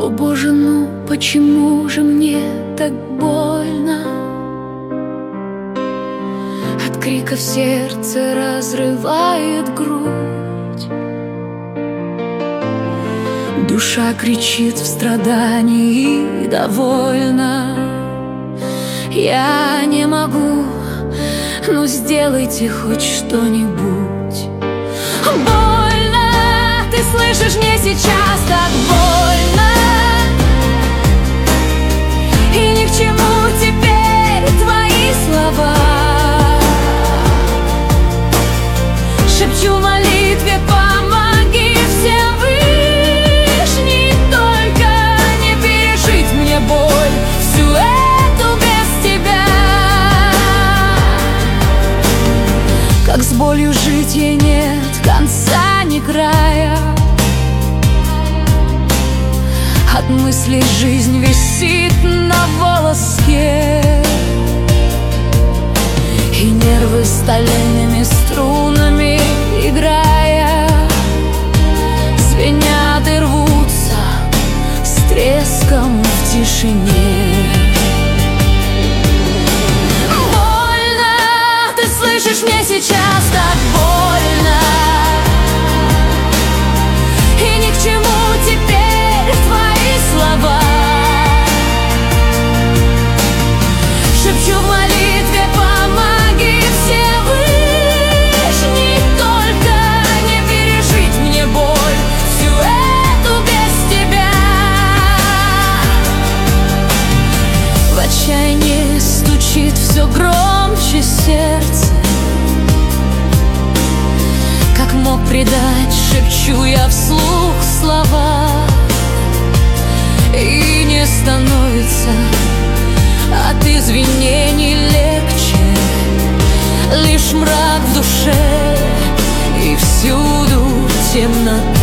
О Боже, ну почему же мне так больно? От криков сердце разрывает грудь. Душа кричит в страдании и довольна. Я не могу, ну сделайте хоть что-нибудь. Больно, ты слышишь, мне сейчас так больно. И ни к чему теперь твои слова. Шепчу в молитве, помоги Всевышний, только не пережить мне боль всю эту без тебя. Как с болью жить, ей нет конца, ни края. От мыслей жизнь висит на волоске, и нервы стальными струнами играя звенят и рвутся с треском в тишине. Больно, ты слышишь, мне сейчас так больно. И ни к чему теперь твои слова. Шепчу в молитве, помоги Всевышний, только не пережить мне боль всю эту без тебя. В отчаянии стучит все громче сердце. Как мог предать, шепчу я вслух слова, и не становится от извинений легче. Лишь мрак в душе и всюду темнота.